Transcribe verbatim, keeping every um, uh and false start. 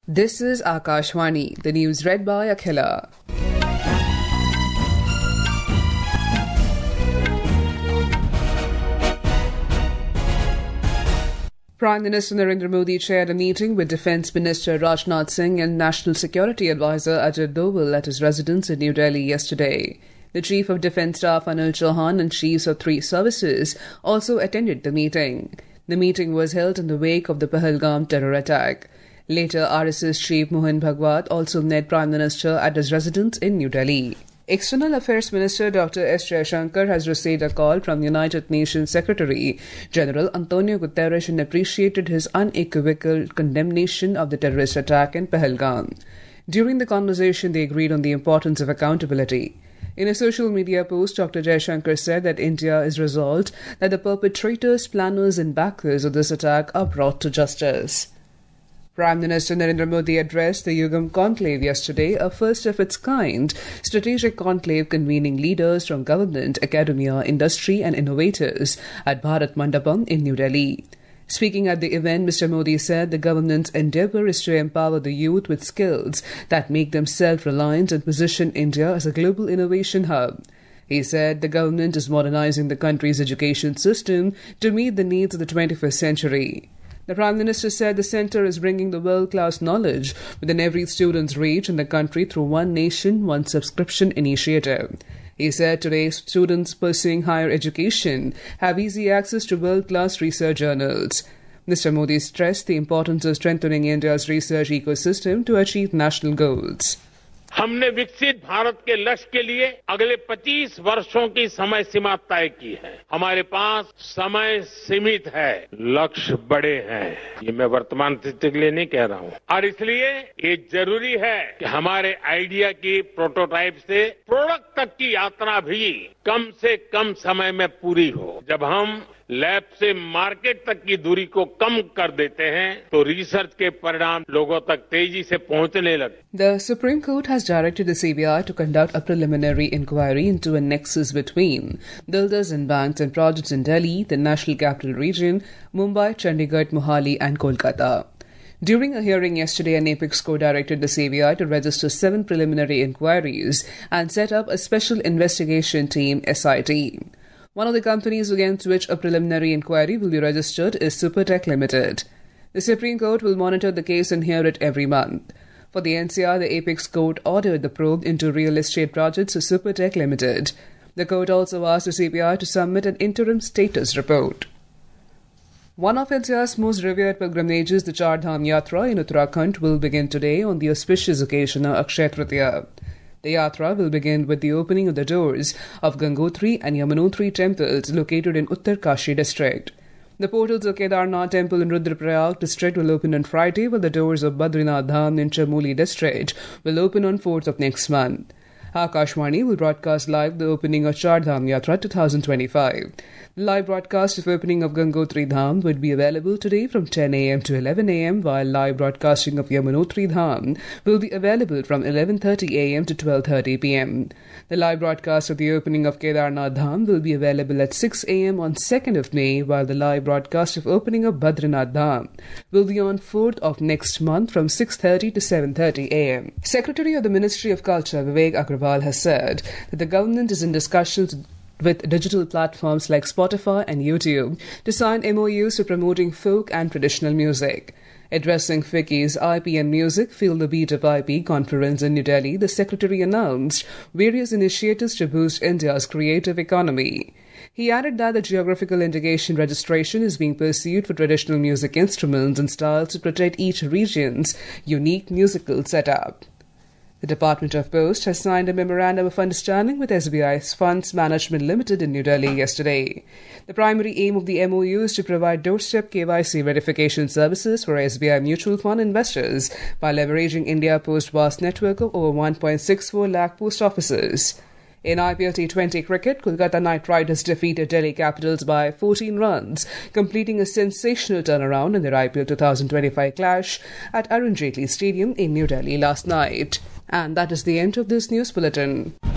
This is Akashvani, the news read by Akhila. Prime Minister Narendra Modi chaired a meeting with Defence Minister Rajnath Singh and National Security Advisor Ajay Doval at his residence in New Delhi yesterday. The Chief of Defence Staff Anil Chauhan and chiefs of three services also attended the meeting. The meeting was held in the wake of the Pahalgam terror attack. Later, R S S Chief Mohan Bhagwat also met Prime Minister at his residence in New Delhi. External Affairs Minister Doctor S. Jaishankar has received a call from United Nations Secretary General Antonio Guterres and appreciated his unequivocal condemnation of the terrorist attack in Pahalgam. During the conversation, they agreed on the importance of accountability. In a social media post, Doctor Jaishankar said that India is resolved that the perpetrators, planners and backers of this attack are brought to justice. Prime Minister Narendra Modi addressed the Yugam Conclave yesterday, a first-of-its-kind strategic conclave convening leaders from government, academia, industry and innovators at Bharat Mandapam in New Delhi. Speaking at the event, Mister Modi said the government's endeavour is to empower the youth with skills that make them self-reliant and position India as a global innovation hub. He said the government is modernising the country's education system to meet the needs of the twenty-first century. The Prime Minister said the centre is bringing the world-class knowledge within every student's reach in the country through One Nation, One Subscription initiative. He said today students pursuing higher education have easy access to world-class research journals. Mister Modi stressed the importance of strengthening India's research ecosystem to achieve national goals. हमने विकसित भारत के लक्ष्य के लिए अगले पच्चीस वर्षों की समय सीमा तय की है। हमारे पास समय सीमित है, लक्ष्य बड़े हैं। ये मैं वर्तमान स्थिति के लिए नहीं कह रहा हूं और इसलिए ये जरूरी है कि हमारे आइडिया की प्रोटोटाइप से प्रोडक्ट तक की यात्रा भी कम से कम समय में पूरी हो। जब हम लैब से मार्केट तक की दूरी को कम कर देते हैं तो रिसर्च के परिणाम लोगों तक तेजी से पहुंचने लगते। The Supreme Court has directed the C B I to conduct a preliminary inquiry into a nexus between builders and banks and projects in Delhi, the National Capital Region, Mumbai, Chandigarh, Mohali and Kolkata. During a hearing yesterday, an apex court directed the C B I to register seven preliminary inquiries and set up a special investigation team, S I T. One of the companies against which a preliminary inquiry will be registered is Supertech Limited. The Supreme Court will monitor the case and hear it every month. For the N C R, the apex court ordered the probe into real estate projects of Supertech Limited. The court also asked the C B I to submit an interim status report. One of India's most revered pilgrimages, the Char Dham Yatra in Uttarakhand, will begin today on the auspicious occasion of Akshaya Tritiya. The yatra will begin with the opening of the doors of Gangotri and Yamunotri temples located in Uttarkashi district. The portals of Kedarnath temple in Rudraprayag district will open on Friday, while the doors of Badrinath Dham in Chamoli district will open on fourth of next month. Akashvani will broadcast live the opening of Char Dham Yatra twenty twenty-five. The live broadcast of opening of Gangotri Dham would be available today from ten a.m. to eleven a.m. while live broadcasting of Yamunotri Dham will be available from eleven thirty a.m. to twelve thirty p.m. The live broadcast of the opening of Kedarnath Dham will be available at six a.m. on second of May, while the live broadcast of opening of Badrinath Dham will be on fourth of next month from six thirty to seven thirty a.m. Secretary of the Ministry of Culture Vivek Agrawal has said that the government is in discussions with digital platforms like Spotify and YouTube to sign M O Us for promoting folk and traditional music. Addressing F I C I's I P and Music Feel the Beat of I P conference in New Delhi, the Secretary announced various initiatives to boost India's creative economy. He added that the geographical indication registration is being pursued for traditional music instruments and styles to protect each region's unique musical setup. The Department of Post has signed a Memorandum of Understanding with S B I's Funds Management Limited in New Delhi yesterday. The primary aim of the M O U is to provide doorstep K Y C verification services for S B I mutual fund investors by leveraging India Post's vast network of over one point six four lakh post offices. In I P L T twenty cricket, Kolkata Knight Riders defeated Delhi Capitals by fourteen runs, completing a sensational turnaround in their I P L twenty twenty-five clash at Arun Jaitley Stadium in New Delhi last night. And that is the end of this news bulletin.